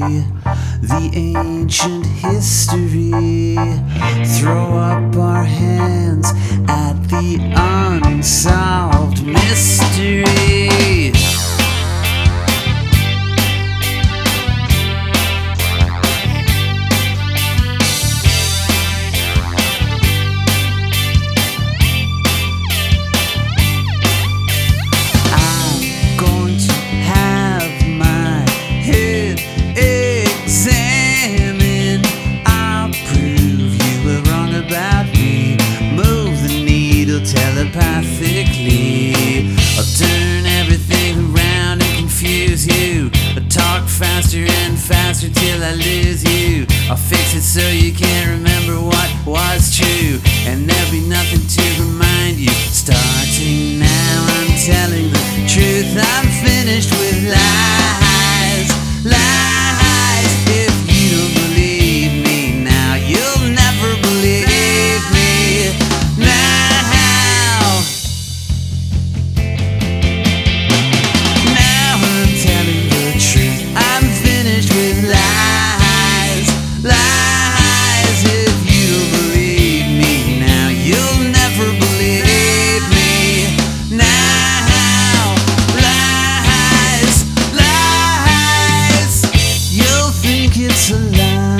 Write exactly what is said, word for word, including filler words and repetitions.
the ancient history. Throw up our hands at the unsolved mystery. Telepathically, I'll turn everything around and confuse you. I'll talk faster and faster till I lose you. I'll fix it so you can't remember what was true, and there'll be nothing to remind you. Starting now, I'm telling the truth. I'm finished with lies, lies. If you don't believe me now, you'll never believe me now. It's a lie.